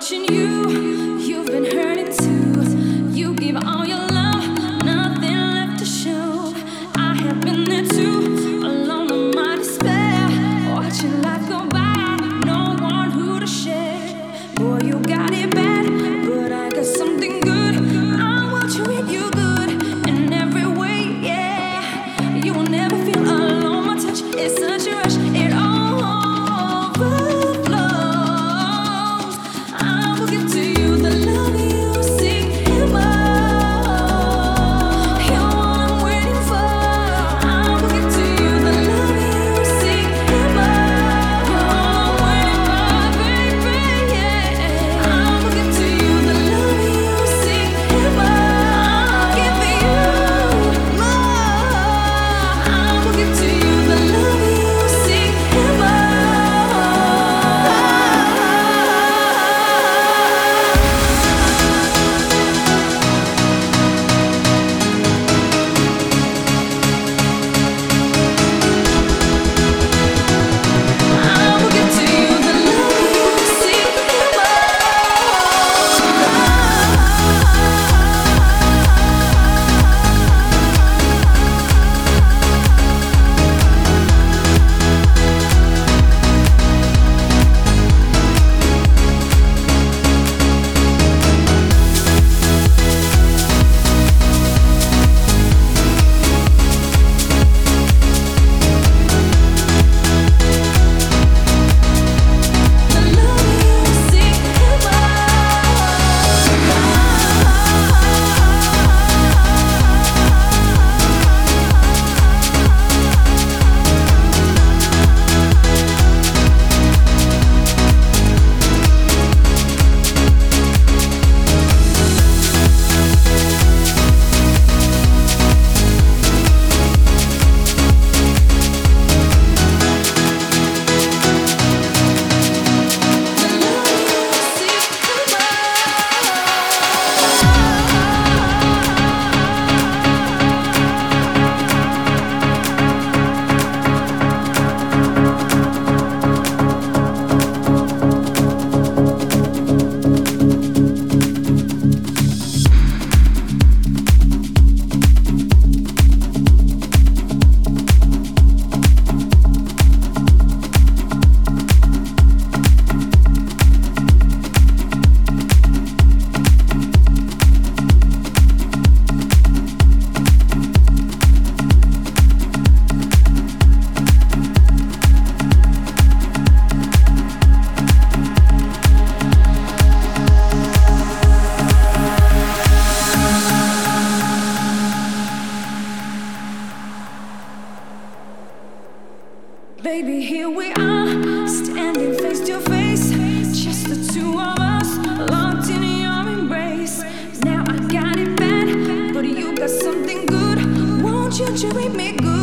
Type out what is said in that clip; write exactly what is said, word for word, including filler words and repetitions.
watching you. You've been hurting too. You give all your love, nothing left to show. I have been there too, alone in my despair, watching life go by, no one who to share. Boy, you got it bad, but I got something good. I want to treat you good in every way, yeah. You will never feel alone. My touch is such a rush. It all overflows. I will give to you the love you seek and more. You're what I'm waiting for. I will give to you the love you seek and more. You're all I'm waiting for, baby, yeah. I will give to you the love you seek and more. I'll give you more. I will give to you the love you seek and more. I will give to you the love you seek and more. Baby, here we are, standing face to face, just the two of us, locked in your embrace. Now I got it bad, but you got something good. Won't you treat me good?